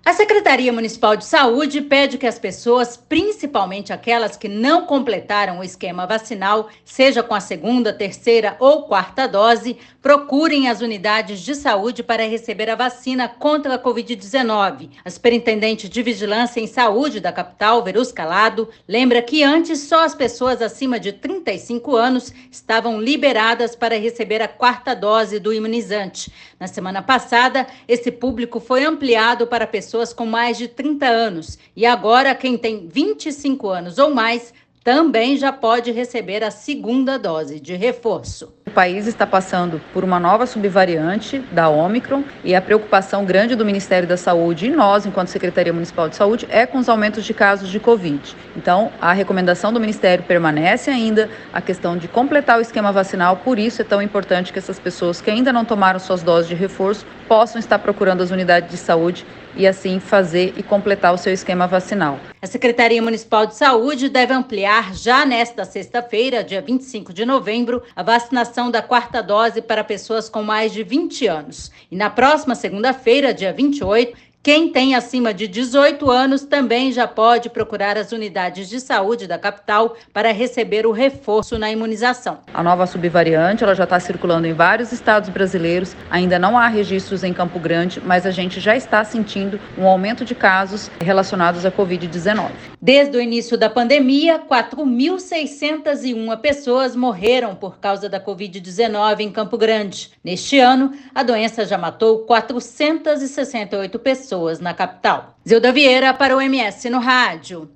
A Secretaria Municipal de Saúde pede que as pessoas, principalmente aquelas que não completaram o esquema vacinal, seja com a segunda, terceira ou quarta dose, procurem as unidades de saúde para receber a vacina contra a Covid-19. A superintendente de Vigilância em Saúde da capital, Verus Calado, lembra que antes só as pessoas acima de 35 anos estavam liberadas para receber a quarta dose do imunizante. Na semana passada, esse público foi ampliado para pessoas com mais de 30 anos. E agora, quem tem 25 anos ou mais também já pode receber a segunda dose de reforço. O país está passando por uma nova subvariante da Ômicron e a preocupação grande do Ministério da Saúde e nós, enquanto Secretaria Municipal de Saúde, é com os aumentos de casos de Covid. Então, a recomendação do Ministério permanece ainda, a questão de completar o esquema vacinal, por isso é tão importante que essas pessoas que ainda não tomaram suas doses de reforço possam estar procurando as unidades de saúde e assim fazer e completar o seu esquema vacinal. A Secretaria Municipal de Saúde deve ampliar já nesta sexta-feira, dia 25 de novembro, a vacinação da quarta dose para pessoas com mais de 20 anos. E na próxima segunda-feira, dia 28, quem tem acima de 18 anos também já pode procurar as unidades de saúde da capital para receber o reforço na imunização. A nova subvariante ela já está circulando em vários estados brasileiros, ainda não há registros em Campo Grande, mas a gente já está sentindo um aumento de casos relacionados à Covid-19. Desde o início da pandemia, 4.601 pessoas morreram por causa da Covid-19 em Campo Grande. Neste ano, a doença já matou 468 pessoas na capital. Zilda Vieira para o MS no Rádio.